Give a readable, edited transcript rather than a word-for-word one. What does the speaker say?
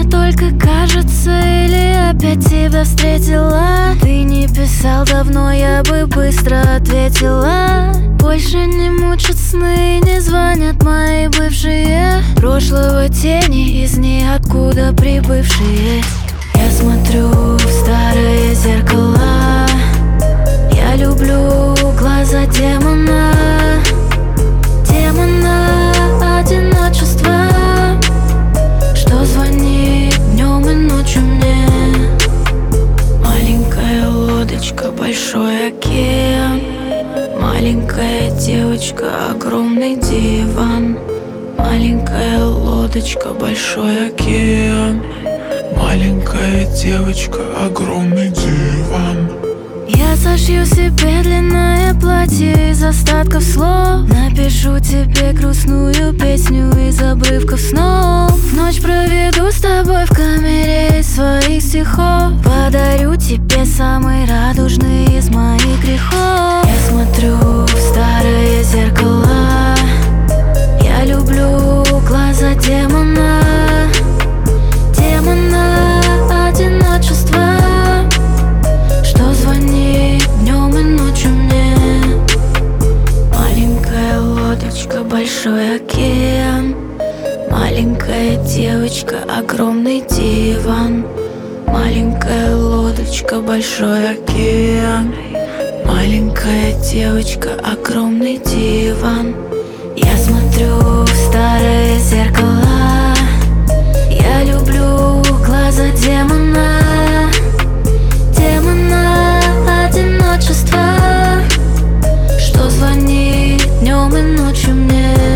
только кажется, или опять тебя встретила? Ты не писал давно, я бы быстро ответила. Больше не мучат сны, не звонят мои бывшие. Прошлого тени из ниоткуда прибывшие. Я смотрю в старое зеркало. Я люблю глаза демона. Демона одиночества, что звонит днем и ночью мне. Маленькая лодочка, большой океан. Маленькая девочка, огромный диван. Маленькая лодочка, большой океан. Маленькая девочка, огромный диван. Я сошью себе длинное платье из остатков слов. Напишу тебе грустную песню из обрывков снов. Ночь проведу с тобой в камере из своих стихов. Подарю тебе самый радужный из моих грехов. Я смотрю в старое зеркало. Я люблю глаза демона. Демона одиночества, что звонит днем и ночью мне. Маленькая лодочка, большой океан. Маленькая девочка, огромный диван. Маленькая лодочка, большой океан. Маленькая девочка, огромный диван. Я смотрю в старое зеркало. Я люблю глаза демона. Демона одиночества, что звонит днем и ночью мне.